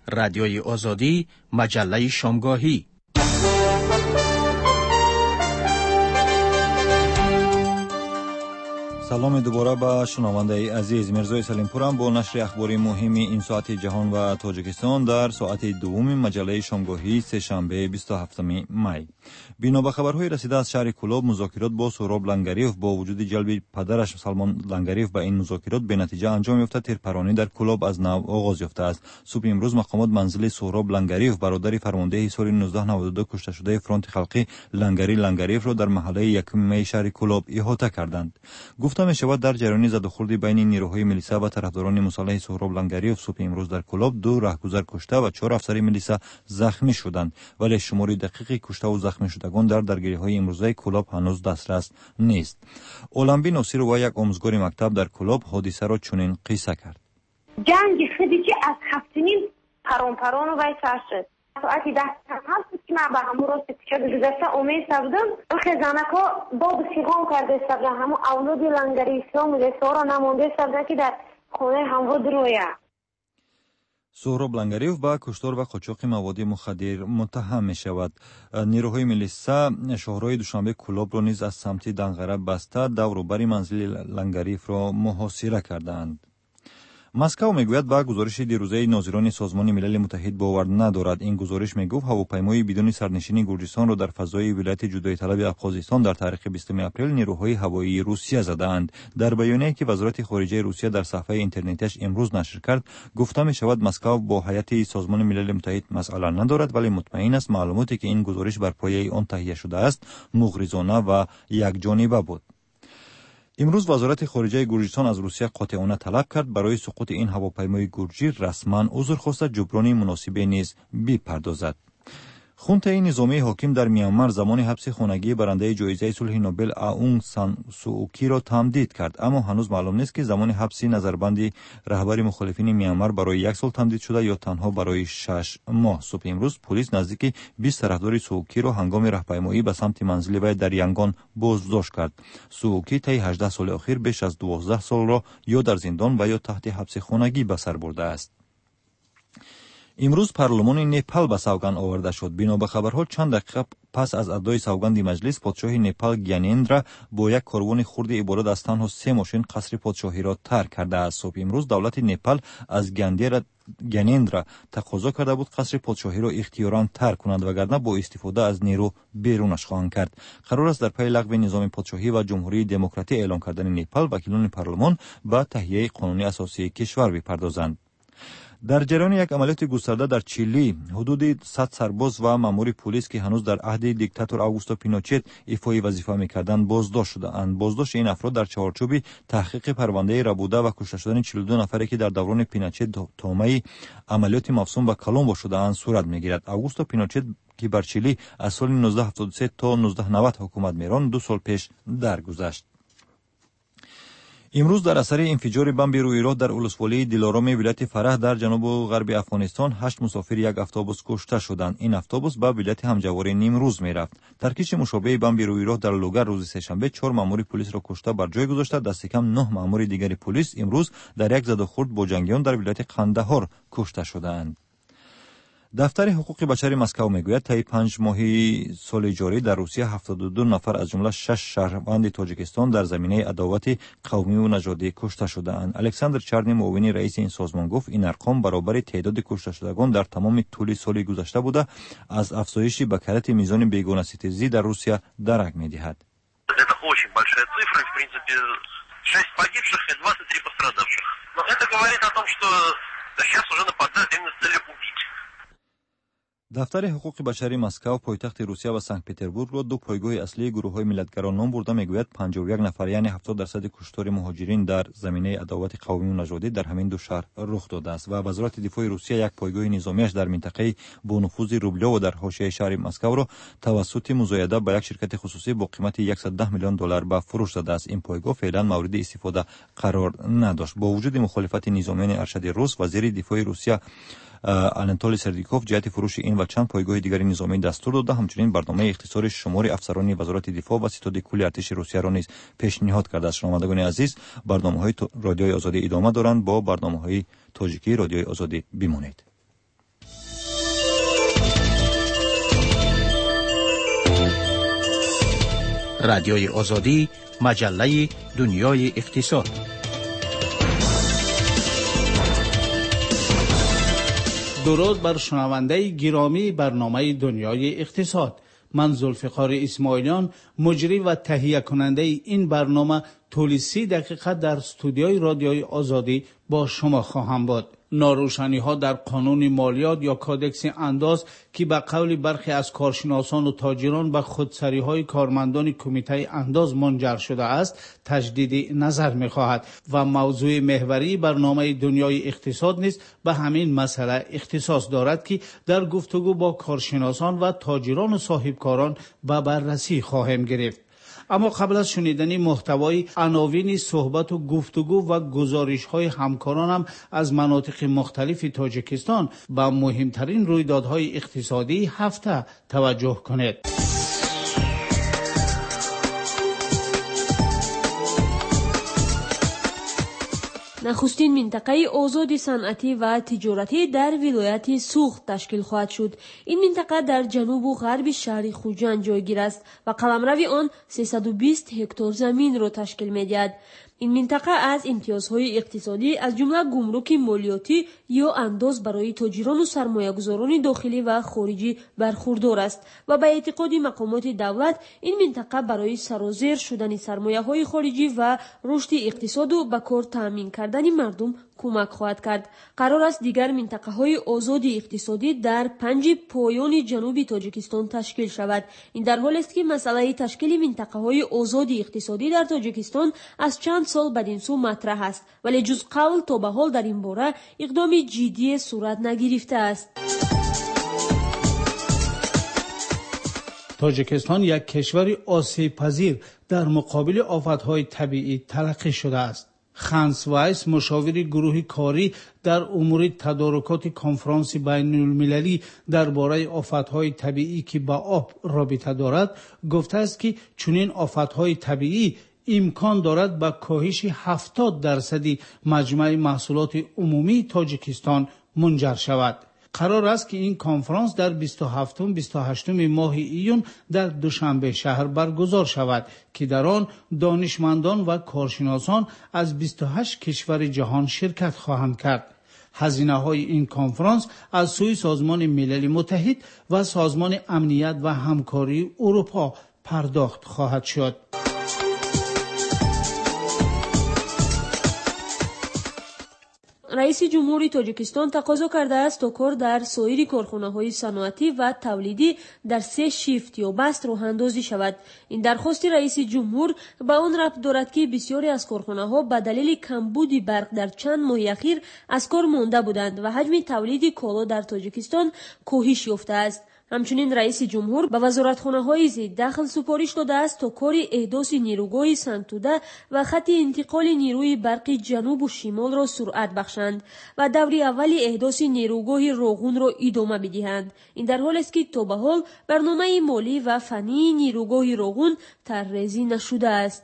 رادیوی آزادی، مجله شامگاهی. سلام دوباره به شنونده عزیز. میرزای سلیمپورم با نشر اخباری مهم این ساعت جهان و تاجیکستان در ساعت دوم مجله شامگاهی سه‌شنبه 27 می. بنا به خبرهای رسیده از شهر کلوب، مذاکرات با سهراب لنگریف با وجود جلب پدرش سلمان لنگریف به این مذاکرات به نتیجه انجام یافته. تیرپرانی در کلوب از نو آغاز یافته است. صبح امروز مقامات منزل سهراب لنگریف برادر فرمانده سال 1992 کشته شده فرانت خلقی لنگریف را در محله یکم می شهر کلوب احاطه کردند. گفته می شود در جریان زد و خورد بین نیروهای میلیسا و طرفداران مسلح سهراب لنگریف صبح امروز در کلوب 2 راهگذر کشته و 4 افسر میلیسا زخمی شدند، ولی شماری دقیق کشته و زخمی شدگان در درگیری‌های امروزه کلوب هنوز دسترس نیست. اولمبی ناصر و یک آموزگار مکتب در کلوب حادثه را چنین قصه کرد. جنگ خیلی که از هفتنیم پران و سر شد. ساعتی 10 هست که من به همون راست پیچه گذشته امید سبودم. آخه زنکا باب سیغام کرده سبودن. همون اولاد لنگریف ها مجلسه را نمانده سبودن که در خونه همون درویه. سهراب لنگریف با کشتار و قاچاق مواد مخدر متهم می شود. نیروهای میلیسا شهرهای دوشنبه کلوب را نیز از سمت دنغره بسته دور و بر منزل لنگریف را محاصره کردند. مسکو میگوید با گزارش دیروزه ناظران سازمان ملل متحد باور ندارد. این گزارش میگفت هواپیمای بدون سرنشین گرجستان را در فضای ولایت جدایی طلب افغانستان در تاریخ 20 اپریل نیروهای هوایی روسیه زدند. در بیانیه‌ای که وزارت خارجه روسیه در صفحه اینترنتش امروز نشر کرد، گفته می شود مسکو با هیئت سازمان ملل متحد مسئله ندارد، ولی مطمئن است معلوماتی که این گزارش بر پایه آن تهیه شده است مغرضانه و یکجانبه بود. امروز وزارت خارجه گرجستان از روسیه قاطعانه طلب کرد برای سقوط این هواپیمای گرجی رسما عذر خواسته جبران مناسب نیز بپردازد. خونته نظامی حاکم در میانمار زمان حبس خانگی برنده جایزه صلح نوبل آونگ سان سو کی را تمدید کرد، اما هنوز معلوم نیست که زمان حبس نظربند رهبر مخالفین میانمار برای 1 سال تمدید شده یا تنها برای 6 ماه. صبح امروز پلیس نزدیک 20 طرفدار سو کی را هنگام راهپیمایی به سمت منزل وی در ینگان بازداشت کرد. سو کی طی 18 سال اخیر بیش از 12 سال را یا در زندان و یا تحت حبس خانگی به سر برده است. امروز پارلمان نپال به سوگند آورده شد. بنا به خبرها چند دقیقه پس از ادای سوگند مجلس، پادشاه نپال گیانندرا با یک کاروان خرد عبارت از تنها 3 ماشین قصر پادشاهی را ترک کرده است. صبح امروز دولت نپال از گیانندرا تقاضا کرده بود قصر پادشاهی را اختیاراً ترک کند، وگرنه با استفاده از نیرو بیرونش خواهند کرد. قرار است در پی لغو نظام پادشاهی و جمهوری دموکراتی اعلان کردن نپال وکیلان پارلمان به تهیه قانون اساسی کشور بپردازند. در جریان یک عملیات گسترده در چیلی، حدود 100 سرباز و مامور پلیس که هنوز در عهد دیکتاتور آگوستو پینوچت ایفای وظیفه می‌کردند بازداشت شدند. بازداشت این افراد در چارچوب تحقیق پرونده ربوده و کشته شدن 42 نفری که در دوران پینوچت تهمه عملیات مفصوم به کلمبو شده‌اند صورت می‌گیرد. آگوستو پینوچت که بر چیلی از سال 1973 تا 1990 حکومت می‌راند 2 سال پیش درگذشت. امروز در اثر انفجار بمب روی راه در ولسوالی دلارام ولایت فرح در جنوب و غرب افغانستان 8 مسافر یک اتوبوس کشته شدند. این اتوبوس به ولایت همجوار نیمروز می‌رفت. ترکیش مشابه بمب روی راه در لوگر روز سه‌شنبه 4 مامور پلیس را کشته بر جای گذاشته. دست کم 9 مامور دیگر پلیس امروز در یک زد و خورد با جنگیان در ولایت قندهار کشته شدند. دفتر حقوق بشر مسکو میگوید طی 5 ماهی سال جاری در روسیه 72 نفر از جمله 6 شهروند تاجیکستان در زمینه عداوت قومی و نژادی کشته شده‌اند. الکساندر چرنی معاون رئیس این سازمان گفت این ارقام برابر تعداد کشته شدگان در تمام طول سال گذشته بوده از افزایش به کرات میزان بیگانه ستیزی در روسیه درک می‌دهد. Это очень большая цифра, в принципе 6 погибших и 23 пострадавших. Но это говорит о том, что сейчас уже нападают именно с целью убить. دفتر حقوق بشری مسکو پایتخت روسیه و سنت پترزبورگ را 2 پایگاه اصلی گروه‌های ملتگران نام برده میگوید 51 نفر یعنی 70% کشتار مهاجرین در زمینه عداوت قومی و نژادی در همین 2 شهر رخ داده است و وزارت دفاع روسیه یک پایگاه نظامیش در منطقه با نفوذ روبلو و در حاشیه شهر مسکو را توسط مزایده با یک شرکت خصوصی با قیمت $110 میلیون به فروش داده است. این پایگاه فعلا مورد استفاده قرار نداشت. با وجود مخالفت نظامیان ارشد روس، وزیر دفاع روسیه آناتولی سردیکوف جهت فروش این و چند پایگاه دیگر نظامی دستور داده. همچنین برنامه اختصار شمار افسران وزارت دفاع و ستاد کل ارتش روسیه را نیز پیشنهاد کرده است. شنوندگان عزیز، برنامه‌های رادیوی آزادی ادامه دارند. با برنامه‌های تاجیکی رادیوی آزادی بمانید. رادیوی آزادی، مجله دنیای اقتصاد. درود بر شنونده گرامی برنامه دنیای اقتصاد. من ذوالفقار اسماعیلیان، مجری و تهیه کننده این برنامه، طول 30 دقیقه در استودیوی رادیوی آزادی با شما خواهم بود. ناروشنی ها در قانون مالیات یا کودکس انداز که به قول برخی از کارشناسان و تاجران به خودسری های کارمندان کمیته انداز منجر شده است، تجدید نظر می خواهد و موضوع محوری برنامه دنیای اقتصاد نیز به همین مسئله اختصاص دارد که در گفتگو با کارشناسان و تاجران و صاحبکاران به بررسی خواهیم گرفت. اما قبل از شنیدن محتوای عناوین صحبت و گفتگو و گزارش‌های همکارانم از مناطق مختلف تاجیکستان به مهمترین رویدادهای اقتصادی هفته توجه کنید. نخستین منطقه آزاد صنعتی و تجارتی در ولایت سوخت تشکیل خواهد شد. این منطقه در جنوب و غرب شهر خوجند جایگیر است و قلمرو آن 320 هکتار زمین را تشکیل می‌دهد. این منطقه از امتیازهای اقتصادی از جمله گمرک مالیاتی یا انداز برای تاجران و سرمایه‌گذاران داخلی و خارجی برخوردار است و به اعتقاد مقامات دولت این منطقه برای سرازیر شدن سرمایه‌های خارجی و رشد اقتصاد و به کار تامین کردن مردم کمک خواهد کرد. قرار است دیگر منطقه‌های آزاد اقتصادی در 5 پایان جنوبی تاجیکستان تشکیل شود. این در حالی است که مسئله تشکیل منطقه‌های آزاد اقتصادی در تاجیکستان از چند سال بدین سو مطرح است، ولی جز قول تا به حال در این باره اقدام جدی صورت نگرفته است. تاجیکستان یک کشور آسیب پذیر در مقابل آفت‌های طبیعی تلقی شده است. خانس وایس، مشاور گروه کاری در امور تدارکات کنفرانس بین المللی درباره آفت‌های طبیعی که با آب رابطه دارد، گفته است که چنین آفت‌های طبیعی امکان دارد به کاهش 70% مجموع محصولات عمومی تاجیکستان منجر شود. قرار است که این کنفرانس در 27-28 ماه ایون در دوشنبه شهر برگزار شود که در آن دانشمندان و کارشناسان از 28 کشور جهان شرکت خواهند کرد. هزینه‌های این کنفرانس از سوی سازمان ملل متحد و سازمان امنیت و همکاری اروپا پرداخت خواهد شد. رئیس جمهوری تاجیکستان تقاضا کرده است تا کار در سایر کارخانه‌های صنعتی و تولیدی در 3 شیفت یا بست راه اندازی شود. این درخواست رئیس جمهور به آن ربط دارد که بسیاری از کارخانه‌ها به دلیل کمبود برق در چند ماه اخیر از کار مانده بودند و حجم تولید کالا در تاجیکستان کاهش یافته است. همچنین رئیس جمهور به وزارتخانه‌های ضد دخل سفارش داده است تا کار احداث نیروگاه سنگ‌توده و خط انتقال نیروی برقی جنوب و شمال را سرعت بخشند و دور اول احداث نیروگاه روغون را ادامه بدهند. این در حالی است که تا به حال برنامه مالی و فنی نیروگاه روغون طرح‌ریزی نشده است.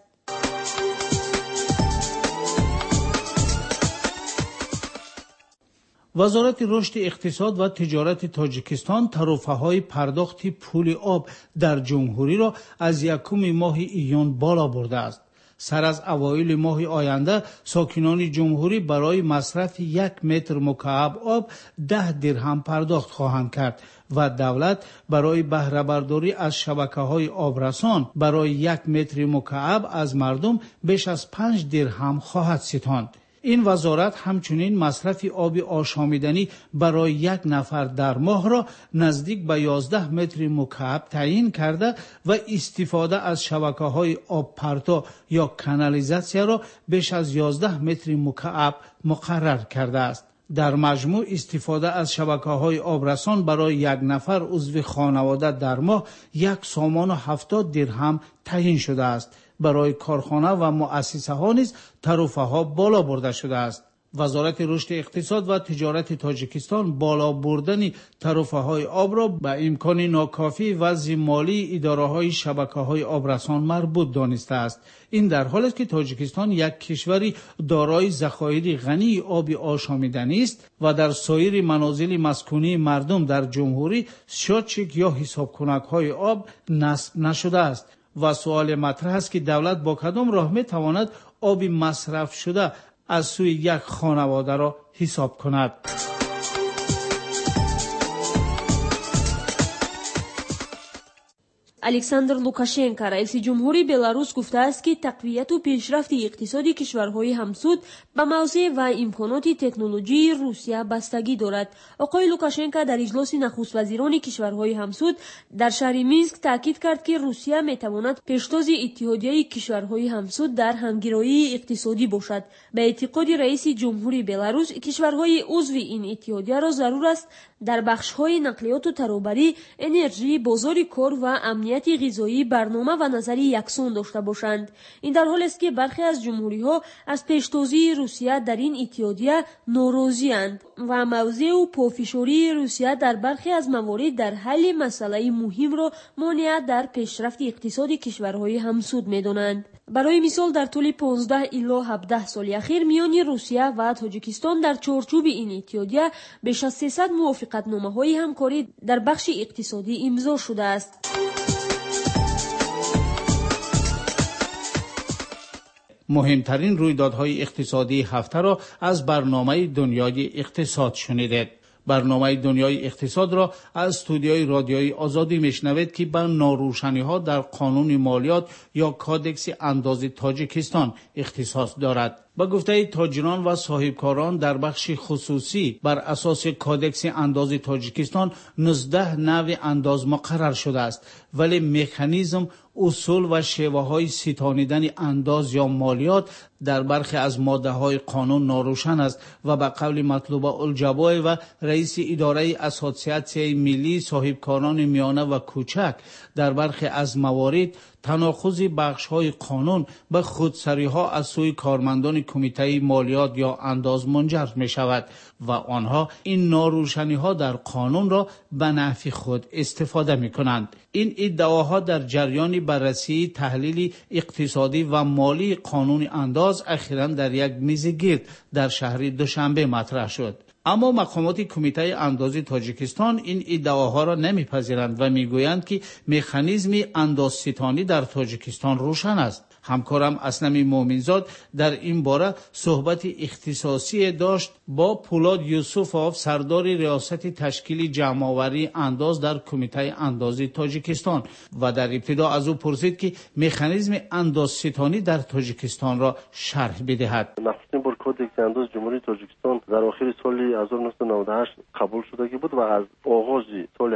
وزارت رشد اقتصاد و تجارت تاجیکستان ترفه‌های پرداخت پول آب در جمهوری را از 1 ماه ایون بالا برده است. سر از اوایل ماه آینده ساکنان جمهوری برای مصرف 1 متر مکعب آب 10 درهم پرداخت خواهند کرد و دولت برای بهره برداری از شبکه‌های آبرسان برای 1 متر مکعب از مردم بیش از 5 درهم خواهد ستاند. این وزارت همچنین مصرف آب آشامیدنی برای 1 نفر در ماه را نزدیک به 11 متر مکعب تعیین کرده و استفاده از شبکه‌های آب پرتا یا کانالیزاسیا را بیش از 11 متر مکعب مقرر کرده است. در مجموع استفاده از شبکه‌های آبرسان برای 1 نفر عضو خانواده در ماه 1.70 درهم تعیین شده است. برای کارخانه و مؤسسه ها نیز ترفه ها بالا برده شده است. وزارت رشد اقتصاد و تجارت تاجیکستان بالا بردن ترفه های آب را به امکان ناکافی وضع مالی اداره های شبکه های آبرسان مربوط دانسته است. این در حالی است که تاجیکستان یک کشوری دارای ذخایر غنی آب آشامیدنی است و در سایر منازل مسکونی مردم در جمهوری شاتچک یا حساب کنک های آب نصب نشده است. و سوال مطرح است که دولت با کدام راه میتواند آب مصرف شده از سوی یک خانواده را حساب کند. александр лукашенко раиси ҷумҳури беларус гуфтааст ки тақвияту пешрафти иқтисоди кишварҳои ҳамсуд ба мавзеъ ва имконоти технологии русия бастагӣ дорад. оқои лукашенко дар иҷлоси нахуствазирони кишварҳои ҳамсуд дар шаҳри минск таъкид кард ки русия метавонад пештози иттиҳодияи кишварҳои ҳамсуд дар ҳамгироии иқтисодӣ бошад. ба эътиқоди раиси ҷумҳури беларус кишварҳои узви ин иттиҳодияро зарур аст дар бахшҳои нақлиёту таробарӣ, энержӣ, бозори кор ва амнияти ғизоӣ барнома ва назари яксон дошта бошанд. ин дар ҳолест ки бархе аз ҷумҳуриҳо аз пештозии русия дар ин иттиҳодия норозианд ва мавзеъу пофишории русия дар бархе аз маворид дар ҳалли масъалаи муҳимро монеа дар пешрафти иқтисоди кишварҳои ҳамсуд медонанд. барои мисол дар тӯли 15 ило 17 соли ахир миёни русия ва тоҷикистон дар чорчӯби ин иттиҳодия беш аз 300 мувофиқатномаҳои ҳамкорӣ дар бахши иқтисодӣ имзо шудааст. مهمترین رویدادهای اقتصادی هفته را از برنامه دنیای اقتصاد شنیدید. برنامه دنیای اقتصاد را از استودیوی رادیویی آزادی میشنوید که به ناروشنی ها در قانون مالیات یا کادکس اندازه تاجیکستان اختصاص دارد. با گفته تاجران و صاحبکاران در بخش خصوصی بر اساس کادکس انداز تاجیکستان 19 نوع انداز مقرر شده است، ولی مکانیزم، اصول و شیوه های ستانیدن انداز یا مالیات در برخی از ماده های قانون ناروشن است و به قول مطلوبه الجبای و رئیس اداره اساسیاسیون ملی صاحبکاران میانه و کوچک در برخی از موارد تناقض بخش‌های قانون به خودسری‌ها از سوی کارمندان کمیته مالیات یا انداز منجر می‌شود و آنها این ناروشنی‌ها در قانون را به نفع خود استفاده می‌کنند. این ادعاها در جریان بررسی تحلیل اقتصادی و مالی قانون انداز اخیراً در یک میز گرد در شهر دوشنبه مطرح شد. اما مقامات کمیته اندازی تاجیکستان این ادعاها را نمیپذیرند و میگویند که مکانیزم اندازستانی در تاجیکستان روشن است. همکارم اسلم مومنزاد در این باره صحبت اختصاصی داشت با پولاد یوسفوف، سردار ریاست تشکیل جمع‌آوری انداز در کمیته اندازی تاجیکستان، و در ابتدا از او پرسید که مکانیزم اندازستانی در تاجیکستان را شرح بدهد. نخستین بار کدکس انداز جمهوری تاجیکستان در آخر سال 1998 قبول شده بود و از آغاز سال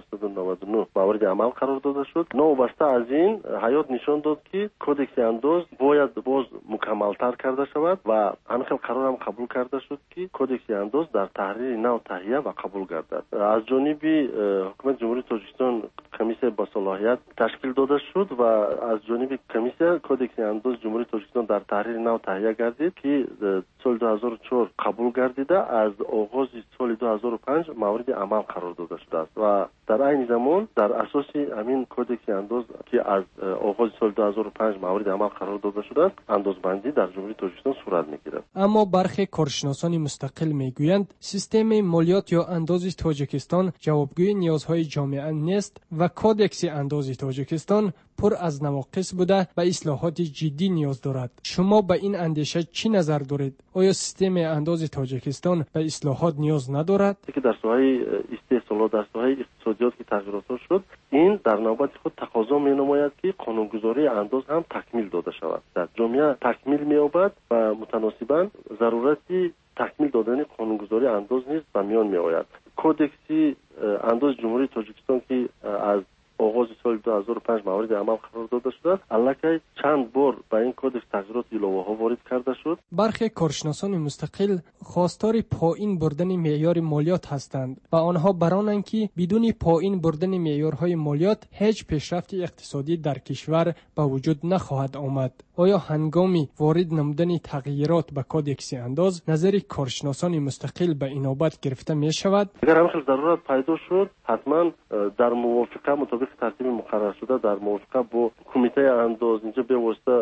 1999 مورد عمل قرار داده شد. نوبسته از این حیات نشان داد که کدکس انداز باید باز مکمل‌تر کرده شود و همین قرار هم قبول کرده شد که کدکس انداز در تحریر نو تهیه و قبول گردد. از جانب حکومت جمهوری تاجیکستان کمیسیون با صلاحیت تشکیل داده شد و از جانب کمیسیون کدکس انداز جمهوری تاجیکستان در تحریر نو تهیه گردید که سال 2004 قبول گردیده. از آغاز سال 2005 مورد عمل قرار داده شده است و در این زمان در اساس همین کدکس انداز که از آغاز سال 2005 مورد عمل قرار داده شده است، اندازبندی در جمهوری تاجیکستان صورت میگیرد. اما برخی کارشناسان مستقل میگویند سیستم مالیات یا انداز تاجیکستان جوابگوی نیازهای جامعه نیست و کدکس انداز تاجیکستان پر از نواقص بوده و اصلاحات جدی نیاز دارد. شما به این اندیشه چی نظر دارید؟ آیا سیستم انداز تاجیکستان به اصلاحات نیاز ندارد؟ که در ساحه استحصالات، در ساحه اقتصادیات که تغییرات شد، این در نوبت خود تقاضا می‌نماید که قانونگذاری انداز هم تکمیل داده شود. در جامعه تکمیل می‌یابد و متناسباً ضرورتی تکمیل دادن قانونگذاری انداز نیز به میان می‌آید. کدکس انداز جمهوری تاجیکستان که از آغاز سال 2005 مورد عمل قرار داده شده است، البته چند بار به این کدکس تغییرات الهه‌ها وارد کرده شد. برخی کارشناسان مستقل خواستار پایین بردن معیار مالیات هستند و آنها برانند که بدون پایین بردن معیارهای مالیات هیچ پیشرفت اقتصادی در کشور به وجود نخواهد آمد. آیا هنگامی وارد نمودن تغییرات به کدکس انداز نظر کارشناسان مستقل به اینابت گرفته می شود؟ اگر همین ضرورت پیدا شد، حتما در موافقه مطابق ترتیب مقرر شده در موافقه با کمیته انداز، اینجا به واسطه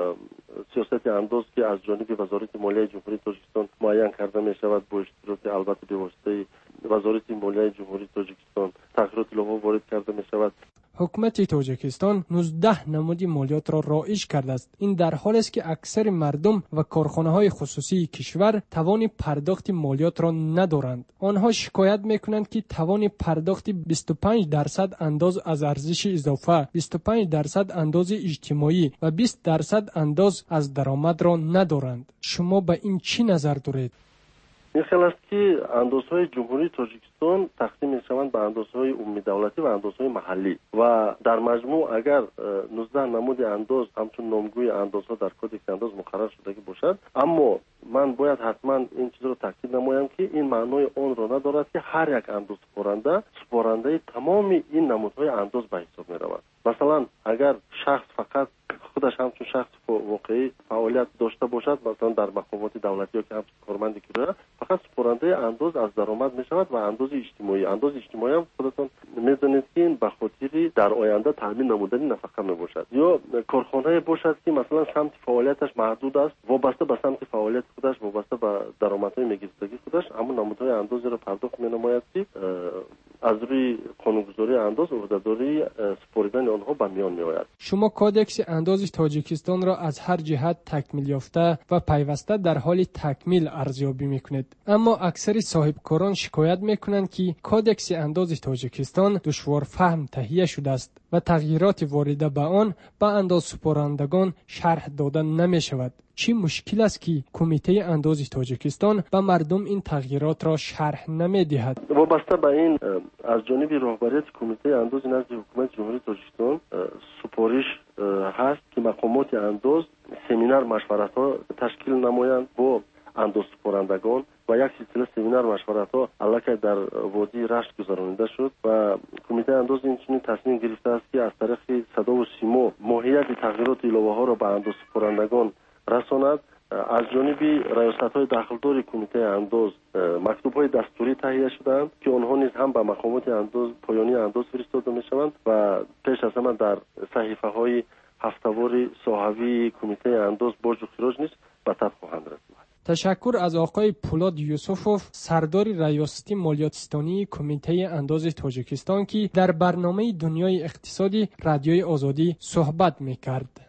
سیاست انداز که از جانب وزارت مالیه جمهوری تاجیکستان معین کرده می شود، با اشتراک البته به واسطه وزارت مالیه جمهوری تاجیکستان تغییرات الهه وارد کرده می شود. حکومت تاجیکستان 19 نمود مالیات را رایج کرده است. این در حالی است که اکثر مردم و کارخانه‌های خصوصی کشور توان پرداخت مالیات را ندارند. آنها شکایت می‌کنند که توان پرداخت 25% انداز از ارزش اضافه، 25% انداز اجتماعی و 20% انداز از درآمد را ندارند. شما به این چی نظر دارید؟ این خیلی است که اندازهای جمهوری تاجیکستان تقسیم می‌شوند به اندازهای عمومی دولتی و اندازهای محلی و در مجموع اگر 19 نمود انداز همچون نامگوی اندازها در کدکس انداز مقرر شده باشد، اما من باید حتما این چیز رو تاکید نمایم که این معنای آن را ندارد که هر یک انداز سپرنده تمام این نمودهای انداز به حساب می‌رود. مثلا اگر شخص فقط خودش همچون شخص واقعی فعالیت داشته باشد، مثلا در مقامات دولتی یا که هم کارمندی که فقط سپرنده انداز از درآمد می شود و انداز اجتماعی هم خودتان می‌دانید که این به خاطر در آینده تامین نمودنی نفقه می باشد، یا کارخانه باشد که مثلا سمت فعالیتش محدود است، وابسته به سمت فعالیت خودش، وابسته به درآمدهای میگرفتگی خودش، اما نمودهای اندازی را پرداخت می نماید که از روی قانونگذاری انداز عهدهداری سپردن آنها به میان می آید. شما کودکس انداز تاجیکستان را از هر جهت تکمیل یافته و پیوسته در حال تکمیل ارزیابی میکنید، اما اکثر صاحبکاران شکایت میکنند که کودکس انداز تاجیکستان دشوار فهم تهیه شده است و تغییرات وارده به آن به انداز سپارندگان شرح داده نمی شود. چی مشکل است که کمیته انداز تاجیکستان به مردم این تغییرات را شرح نمی دهد؟ وابسته به این از جانب رهبریت کمیته انداز نزد حکومت جمهوری تاجیکستان سپارش هست که مقامات انداز سمینار مشورت ها تشکیل نمایند با انداز سپارندگان و یک سلسله سمینار مشورت ها علاقه در وادی رشت گذرانیده شد و کمیته انداز این چنین تصمیم گرفته است که از طریق صدا و سیما ماهیت تغییرات الهه ها را به انداز سپارندگان رساند. از جانب ریاست‌های داخلدار کمیته انداز مکتوب‌های دستوری تهیه شدند که آنها نیز هم به مقامات انداز پایانی انداز فرستاده می‌شوند و پیش از همه در صحیفه‌های هفته‌وار صحوی کمیته انداز باج و خراج نیز به تب خواهند رسید. تشکر از آقای پولاد یوسفوف، سردار ریاستی مالیاتستانی کمیته انداز تاجیکستان که در برنامه دنیای اقتصادی رادیوی آزادی صحبت می‌کرد.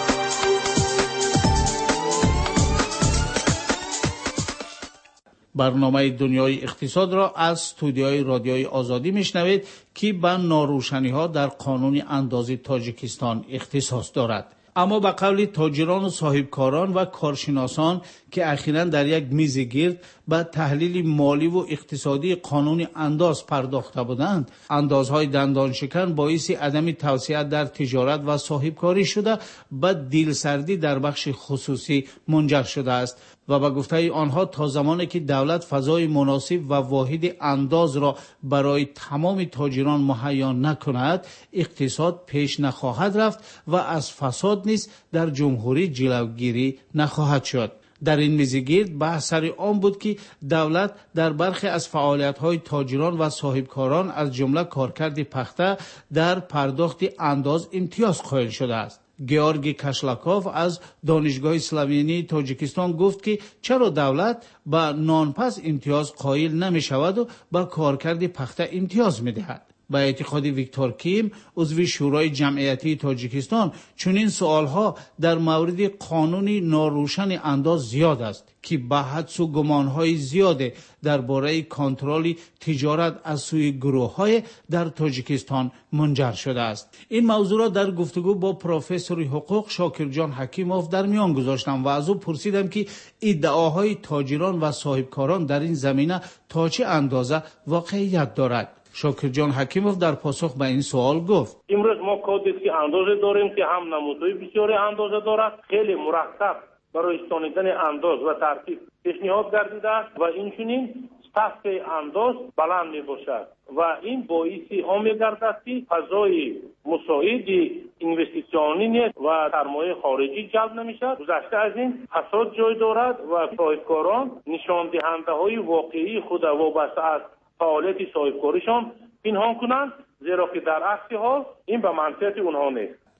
برنامه دنیای اقتصاد را از استودیوی رادیوی آزادی میشنوید که به ناروشنی‌ها در قانون اندازه تاجیکستان اختصاص دارد. اما به قول تاجران و صاحبکاران و کارشناسان که اخیراً در یک میز گرد به تحلیل مالی و اقتصادی قانون انداز پرداخته بودند، اندازهای دندانشکن باعث عدم توسعه در تجارت و صاحبکاری شده به دلسردی در بخش خصوصی منجر شده است و به گفته آنها تا زمانی که دولت فضای مناسب و واحد انداز را برای تمام تاجران مهیا نکند، اقتصاد پیش نخواهد رفت و از فساد نیز در جمهوری جلوگیری نخواهد شد. در این میزگرد بحث سر آن بود که دولت در برخی از فعالیت‌های تاجران و صاحبکاران از جمله کارکرد پخته در پرداخت انداز امتیاز قائل شده است. گیورگی کاشلاکوف از دانشگاه اسلامی تاجیکستان گفت که چرا دولت به نانپس امتیاز قائل نمی شود و به کارکرد پخته امتیاز می دهد. به اعتقاد ویکتور کیم، عضو شورای جمعیتی تاجیکستان، چنین سوالها در مورد قانون ناروشن انداز زیاد است که به حدس و گمانهای زیاد درباره کنترل تجارت از سوی گروه‌های در تاجیکستان منجر شده است. این موضوع را در گفتگو با پروفسور حقوق شاکرجان حکیموف در میان گذاشتم و از او پرسیدم که ادعاهای تاجران و صاحبکاران در این زمینه تا چه اندازه واقعیت دارد. شاکرجان حکیموف در پاسخ به این سوال گفت: امروز ما کودکس اندازه داریم که هم نمودهای بسیاری اندازه دارد، خیلی مرتب برای استانیدن انداز و ترتیب پیشنهاد گردیده است و اینچنین سطح انداز بلند می باشد و این باعث آن می گردد که فضای مساعد اینوستیسیونی و سرمایه خارجی جلب نمی شود. گذشته از این فساد جای دارد و صاحبکاران نشان دهنده های واقعی خود وابسته از فعالیت صاحبکاریشان پنهان کنند، زیرا که در اصل حال این به منفعت اونها نیست.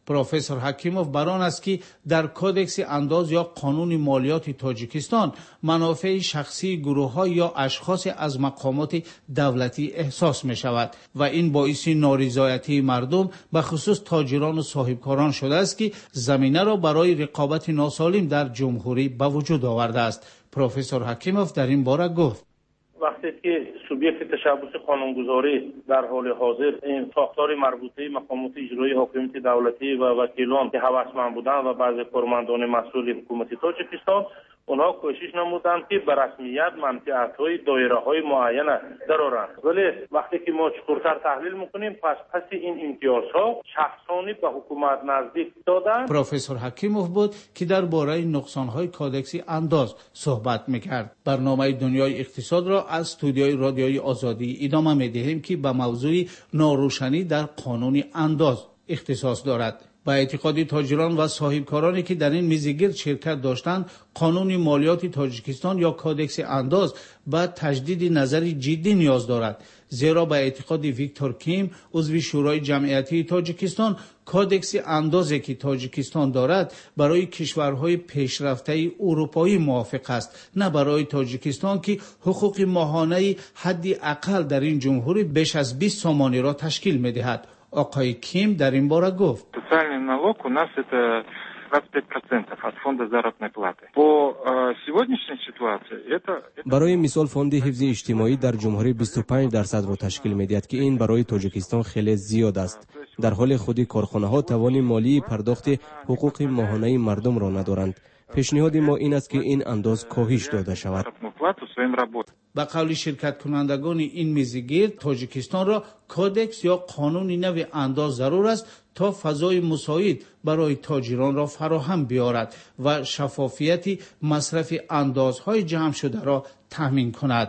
پروفسور حکیموف بران است که در کودکس انداز یا قانون مالیات تاجیکستان منافع شخصی گروه‌ها یا اشخاص از مقامات دولتی احساس می شود و این باعث نارضایتی مردم به خصوص تاجران و صاحبکاران شده است که زمینه را برای رقابت ناسالم در جمهوری به وجود آورده است. پروفسور حکیموف در این باره گفت: وقتی که سوبیکت تشبث قانونگذاری در حال حاضر این ساختار مربوطه مقامات اجرایی حاکمیت دولتی و وکیلان که هوسمند بودند و بعضی کارمندان مسئول حکومت تاجیکستان اونها کوشش نمودند که به رسمیت منفعت‌های دایره‌های معین درآورند، ولی وقتی که ما چطورتر تحلیل می‌کنیم پس این امتیازها شخصانی به حکومت نزدیک دادند. پروفسور حکیموف بود که درباره نقصان‌های کودکس انداز صحبت می‌کرد. برنامه دنیای اقتصاد را از استودیوی رادیویی آزادی ادامه می‌دهیم که به موضوع ناروشنی در قانون انداز اختصاص دارد. با اعتقاد تاجران و صاحبکارانی که در این میزگرد شرکت داشتند، قانون مالیات تاجیکستان یا کودکس انداز به تجدید نظر جدی نیاز دارد، زیرا به اعتقاد ویکتور کیم عضو شورای جمعیتی تاجیکستان، کودکس اندازی که تاجیکستان دارد برای کشورهای پیشرفته اروپایی موافق است، نه برای تاجیکستان که حقوق ماهانه حد اقل در این جمهوری بیش از 20 سومانی را تشکیل می‌دهد. آقای کیم در این باره گفت: социальный налог у нас это 25% от фонда заработной платы. По сегодняшней ситуации это برای مثال فوند حفظ اجتماعی در جمهوری 25% را تشکیل می‌دهد که این برای تاجیکستان خیلی زیاد است. در حال خود کارخانه‌ها توان مالی پرداخت حقوق ماهانه مردم را ندارند. پیشنهاد ما این است که این انداز کاهش داده شود. به قول شرکت کنندگان این میزگرد، تاجیکستان را کودکس یا قانون نو انداز ضرور است تا فضای مساعد برای تاجران را فراهم بیارد و شفافیت مصرف اندازهای جمع شده را تضمین کند.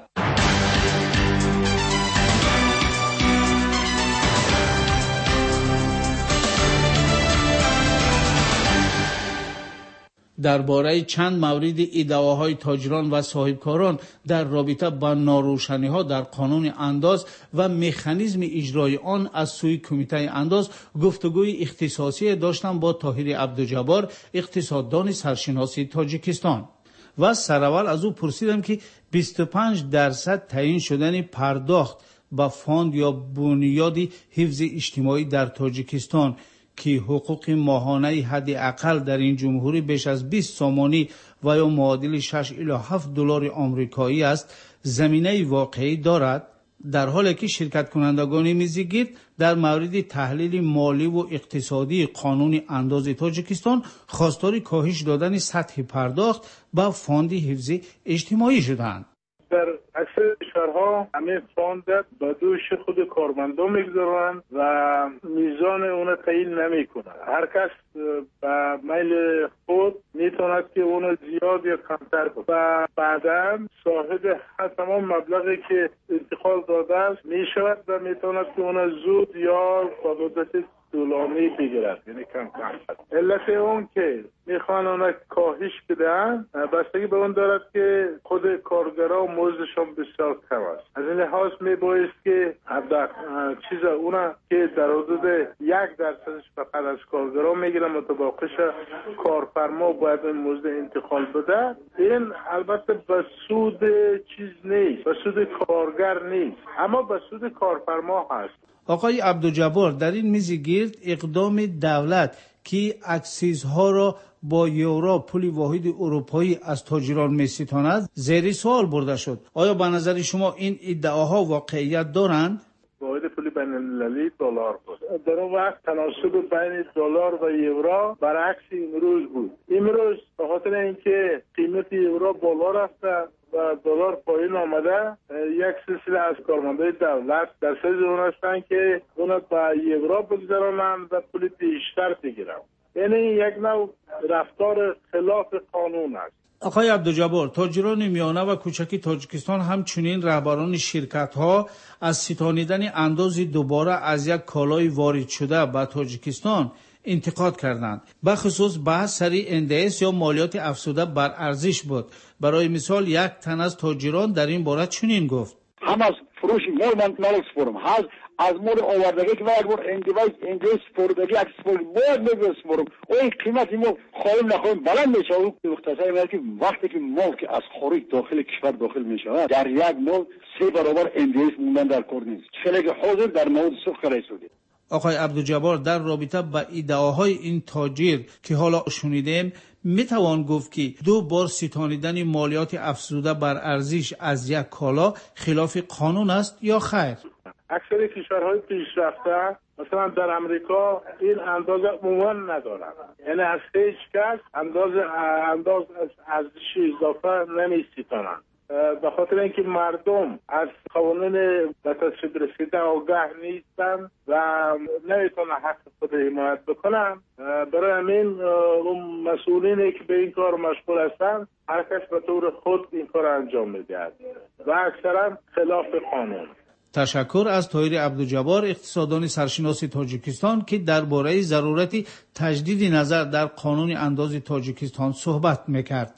درباره چند مورد ادعاهای تاجران و صاحبکاران در رابطه با ناروشنی‌ها در قانون انداز و مکانیزم اجرای آن از سوی کمیته انداز گفتگوی اختصاصی داشتم با طاهر عبدالجبار، اقتصاددان سرشناس تاجیکستان. و سراول از او پرسیدم که 25% تعیین شدن پرداخت به فاند یا بنیاد حفظ اجتماعی در تاجیکستان که حقوق ماهانه حد اقل در این جمهوری بیش از 20 سومانی و یا معادل 6 الی 7 دلار آمریکایی است، زمینه واقعی دارد، در حالی که شرکت کنندگان میزگرد در مورد تحلیل مالی و اقتصادی قانون انداز تاجیکستان خواستار کاهش دادن سطح پرداخت به فاند حفظ اجتماعی شدند. در اکثر کشورها همه فاند به دوش خود کارمندان میگذارند و میزان اون تعیین نمیکنند. هر کس به میل خود میتواند که اون زیاد یا کمتر کنه و بعدا صاحب تمام مبلغی که انتقال داده است میشود و میتواند که اون زود یا با مدت طولانی بگیرد، یعنی کم کم. علت اون که میخوان اون کاهش بدن بستگی به اون دارد که خود کارگرها مزدشان بسیار کم است. از این لحاظ میبایست که اونا که در حدود 1% فقط از کارگرها میگیرن، متباقیش کارفرما باید مزد انتقال بده. این البته به سود چیز نیست، به سود کارگر نیست، اما به سود کارفرما هست. آقای عبدالجبار، در این میزگرد اقدام دولت که اکسیزها را با یورو پول واحد اروپایی از تاجران میستاند زیر سوال برده شد. آیا به نظر شما این ادعاها واقعیت دارند؟ واحد پول بین المللی دلار بود. در اون وقت تناسب بین دلار و یورو برعکس امروز بود. امروز به خاطر اینکه قیمت یورو بالا رفته و دلار پایین آمده، یک سلسله از کارمندای دولت در سایز اون هستن که اون با یورو بگذارنن و پول بیشتر بگیرن. یعنی یک نوع رفتار خلاف قانون است. آقای عبدالجبار، تاجران میانه و کوچک تاجیکستان همچنین رهبران شرکت‌ها از ستانیدن انداز دوباره از یک کالای وارد شده به تاجیکستان انتقاد کردند. به خصوص بحث سر NDS یا مالیات افزوده بر ارزش بود. برای مثال یک تن از تاجران در این باره چنین گفت: هم از فروش مال من سپرم از مال آوردگی که یک بار اندیویس سپردگی اکسپورت باید می‌سپرم اون قیمت مال خواهیم نخواهیم بلند میشه. اون مختصر میگه که وقتی که مال که از خارج داخل کشور داخل میشه در یک مال 3 برابر اندیویس موندن در کار نیست. چه حاضر در مورد سوخت کرده شده. آقای عبدالجبار در رابطه با ادعاهای این تاجر که حالا شنیدیم میتوان گفت که 2 بار ستانیدن مالیات افزوده بر ارزش از یک کالا خلاف قانون است یا خیر؟ اکثر کشورهای پیشرفته مثلا در امریکا این اندازه عموما ندارن، یعنی از هیچ کس انداز ارزش اضافه نمیستانن به خاطر اینکه مردم از قوانین به تصویب رسیده آگاه نیستن و نمیتونن حق خود حمایت بکنن. برای همین اون مسئولینی که به این کار مشغول هستن هر کس به طور خود این کار انجام میدهد و اکثرا خلاف قانون. تشکر از طاهر عبدالجبار اقتصاددان سرشناس تاجیکستان که درباره ضرورت تجدید نظر در قانون انداز تاجیکستان صحبت میکرد.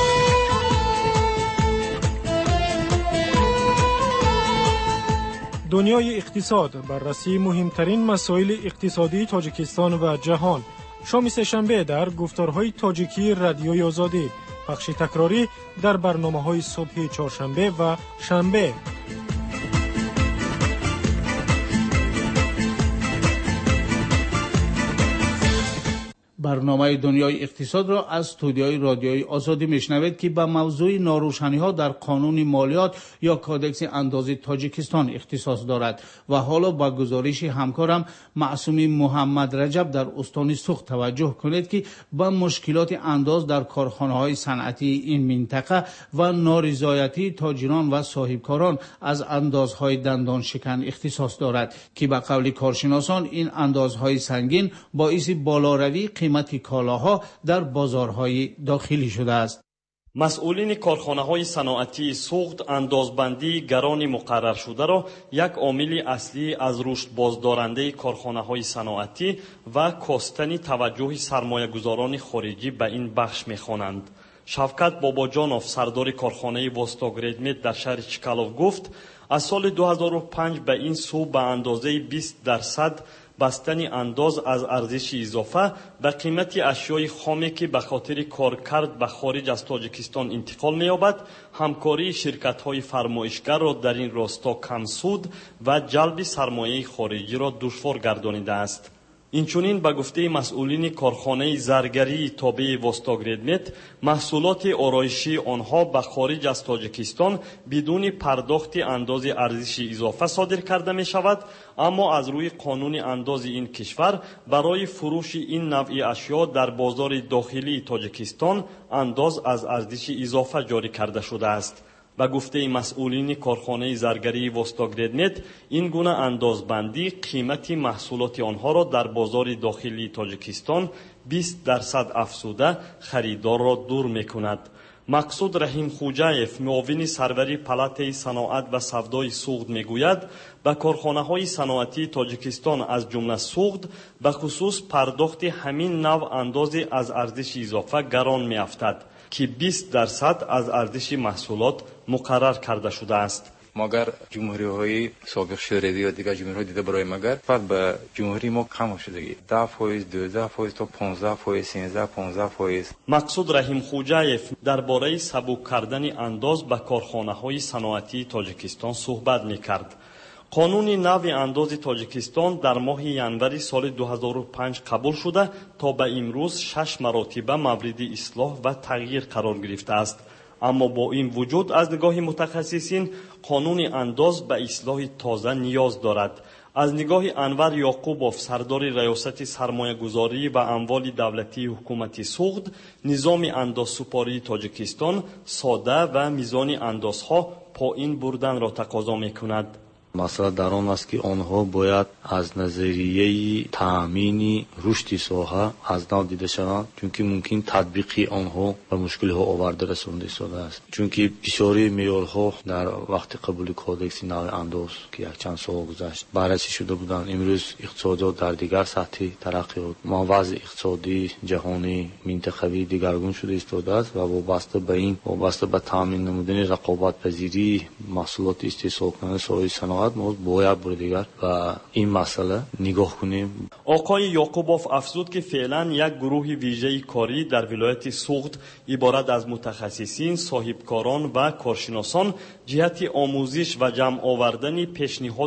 دنیای اقتصاد، بررسی مهمترین مسائل اقتصادی تاجیکستان و جهان. شام سه‌شنبه در گفتارهای تاجیکی رادیوی آزادی، پخش تکراری در برنامه‌های صبح چهارشنبه و شنبه. برنامه دنیای اقتصاد را از استودیوی رادیوی آزادی میشنوید که به موضوع ناروشنی‌ها در قانون مالیات یا کادکس اندازه تاجیکستان اختصاص دارد و حالا با گزارش همکارم معصومی محمد رجب در استان سوخت توجه کنید که با مشکلات انداز در کارخانه‌های صنعتی این منطقه و نارضایتی تاجران و صاحبکاران از اندازهای دندان شکن اختصاص دارد که به قول کارشناسان این اندازهای سنگین باعث بالاروی قیمت کالاها در بازارهای داخلی شده است. مسئولین کارخانه‌های صنعتی سوخت اندازبندی گران مقرر شده را یک عامل اصلی از رشد بازدارنده کارخانه‌های صنعتی و کاستن توجه سرمایه‌گذاران خارجی به این بخش می‌خوانند. شفقت باباجانوف سردار کارخانه واستاگردمت در شهر چکالوف گفت از سال 2005 به این سو به اندازه 20% بستن انداز از ارزش اضافه به قیمت اشیای خامی که به خاطر کارکرد به خارج از تاجیکستان انتقال می‌یابد همکاری شرکت‌های فرمایشگر را در این راستا کم سود و جلب سرمایه خارجی را دشوار گردانیده است. اینچنین به گفته مسئولین کارخانه زرگری تابع واستاگردمت محصولات آرایشی آنها به خارج از تاجیکستان بدون پرداخت انداز ارزش اضافه صادر کرده می شود، اما از روی قانون انداز این کشور برای فروش این نوع اشیا در بازار داخلی تاجیکستان انداز از ارزش اضافه جاری کرده شده است. به گفته مسئولین کارخانه زرگری واستاگردمت این گونه اندازبندی قیمت محصولات آنها را در بازار داخلی تاجیکستان 20% افزوده خریدار را دور می‌کند. مقصود رحیم خوجایف معاون سروری پلات صنعت و سودای سوخت میگوید به کارخانه‌های صنعتی تاجیکستان از جمله سوخت به خصوص پرداخت همین نوع انداز از ارزش اضافه گران می‌افتد که 20% از ارزش محصولات مقرر کرده شده است. مگر جمهوری‌های سابق شوروی یا دیگر جمهوری‌های دیده برای مگر فقط به جمهوری ما کم شدگی 10%، 12% تا 15%، 13-15%. مقصود رحیم خوجایف درباره سبک کردن انداز به کارخانه‌های صنعتی تاجیکستان صحبت می‌کرد. قانون نو انداز تاجیکستان در ماه ینوری سال 2005 قبول شده تا به امروز 6 مرتبه مورد اصلاح و تغییر قرار گرفته است. اما با این وجود از نگاه متخصصین قانون انداز به اصلاح تازه نیاز دارد. از نگاه انور یعقوبوف سردار ریاست سرمایه گذاری و اموال دولتی حکومت سوخت، نظام اندازسپاری تاجیکستان ساده و میزان اندازها پایین بردن را تقاضا می‌کند. масъала дар он аст ки онҳо бояд аз назарияи таъмини рушди соҳа аз нав дида шаванд, чунки мумкин татбиқи онҳо ба мушкилиҳо оварда расонда истодааст. чунки бисёри меъёрҳо дар вақти қабули кодекси нави андоз ки якчанд сол гузашт баррасӣ шуда буданд. имрӯз иқтисодиёт дар дигар сатҳи тараққиёт, вазъи иқтисодии ҷаҳонӣ минтақавӣ дигаргун шуда истодааст ва вобаста ба ин, вобаста ба таъмин намудани рақобатпазирии маҳсулоти истеҳсолкунанда соҳаи саноат мо бояд бори дигар ба ин масъала нигоҳ кунем. оқои ёқубов афзуд ки феълан як гурӯҳи вижаи корӣ дар вилояти суғд иборат аз мутахассисин, соҳибкорон ва коршиносон ҷиҳати омӯзиш ва ҷамъ овардани пешниҳод